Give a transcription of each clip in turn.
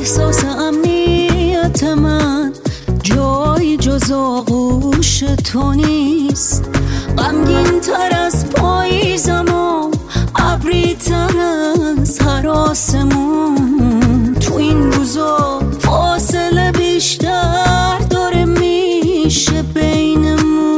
احساس امنیت من جایی جز آغوش تو نیست. غمگین تر از پاییزم و ابری تر از هر آسمون. تو این روزا فاصله بیشتر داره میشه بینمون.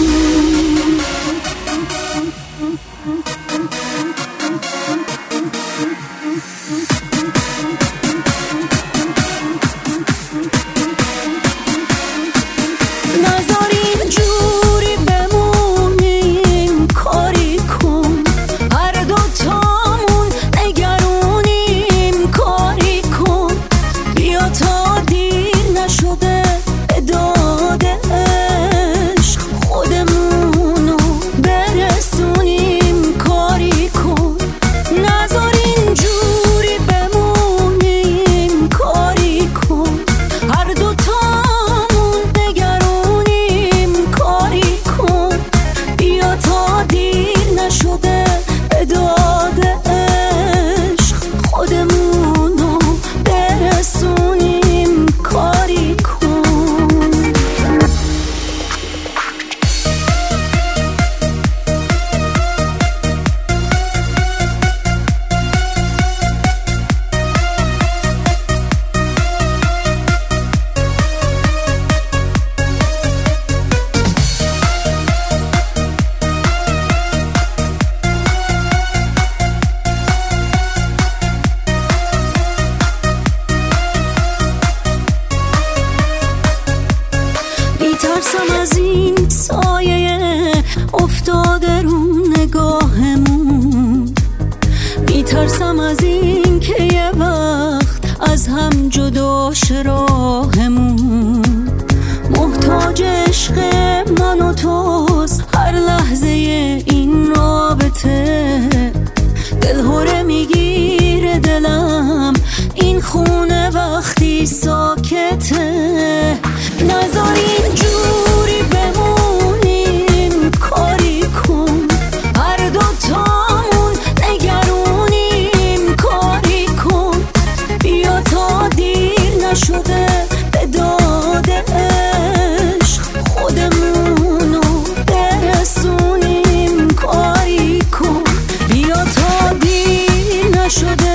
نذار اینجوری بمونیم، کاری کن هر دوتامون نگرونیم، کاری کن بیا تا دیر نشده داد عشق خودمونو برسونیم، کاری کن. نذار اینجوری بمونیم، کاری کن هر دوتامون نگرونیم، کاری کن بیا تا دیر نشده داد عشق خودمونو برسونیم، کاری کن. میترسم از این سایه افتاده رو نگاهمون، میترسم از این که یه وقت از هم جدا شه راهمون. محتاج عشق من و توست هر لحظه این رابطه، دلهوره میگیره دلم این خونه وقتی ساکته. نذار اینجوری بمونیم، کاری کن هر دوتامون نگرونیم، کاری کن بیا تا دیر نشده به داد عشق خودمونو برسونیم، کاری کن بیا تا دیر نشده